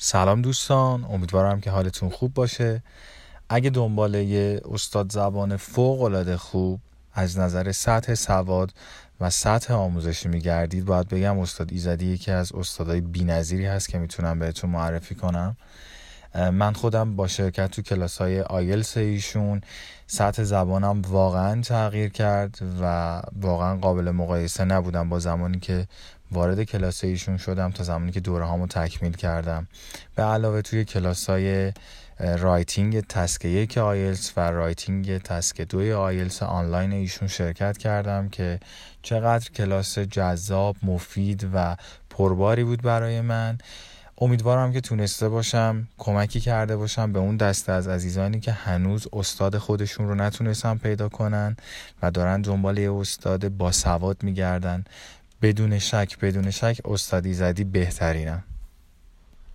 سلام دوستان، امیدوارم که حالتون خوب باشه. اگه دنبال یه استاد زبان فوق‌العاده خوب از نظر سطح سواد و سطح آموزشی میگردید، باید بگم استاد ایزدی یکی از استادای بی‌نظیری هست که میتونم بهتون معرفی کنم. من خودم با شرکت تو کلاس‌های آیلتس ایشون سطح زبانم واقعا تغییر کرد و واقعا قابل مقایسه نبودم با زمانی که وارد کلاس ایشون شدم تا زمانی که دوره هامو تکمیل کردم. به علاوه توی کلاس‌های رایتینگ تسک 1 آیلتس و رایتینگ تسک 2 آیلتس آنلاین ایشون شرکت کردم که چقدر کلاس جذاب، مفید و پرباری بود برای من. امیدوارم که تونسته باشم کمکی کرده باشم به اون دسته از عزیزانی که هنوز استاد خودشون رو نتونستن پیدا کنن و دارن دنبال یه استاد با سواد میگردن. بدون شک استاد ایزدی بهترینم.